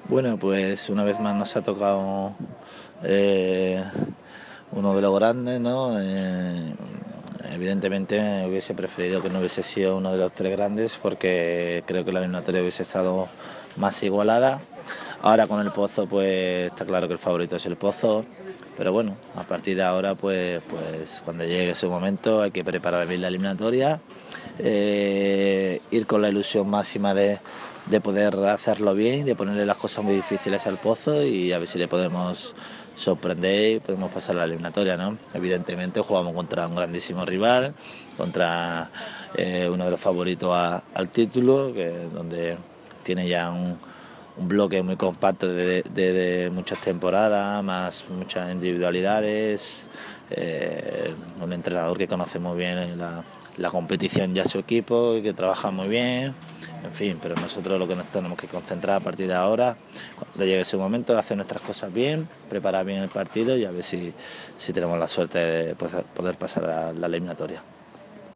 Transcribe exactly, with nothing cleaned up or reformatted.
Bueno, pues una vez más nos ha tocado eh, uno de los grandes, ¿no? Eh, evidentemente hubiese preferido que no hubiese sido uno de los tres grandes porque creo que la eliminatoria hubiese estado más igualada. Ahora con el Pozo pues está claro que el favorito es el Pozo, pero bueno, a partir de ahora pues, pues cuando llegue ese momento hay que preparar bien la eliminatoria, eh, ir con la ilusión máxima de, de poder hacerlo bien, de ponerle las cosas muy difíciles al Pozo y a ver si le podemos sorprender y podemos pasar la eliminatoria, ¿no? Evidentemente jugamos contra un grandísimo rival, contra eh, uno de los favoritos a, al título, que donde tiene ya un, un bloque muy compacto de, de, de muchas temporadas, más muchas individualidades, eh, un entrenador que conoce muy bien la, la competición y a su equipo y que trabaja muy bien, en fin, pero nosotros lo que nos tenemos que concentrar a partir de ahora, cuando llegue ese momento, es hacer nuestras cosas bien, preparar bien el partido y a ver si, si tenemos la suerte de poder pasar a la eliminatoria.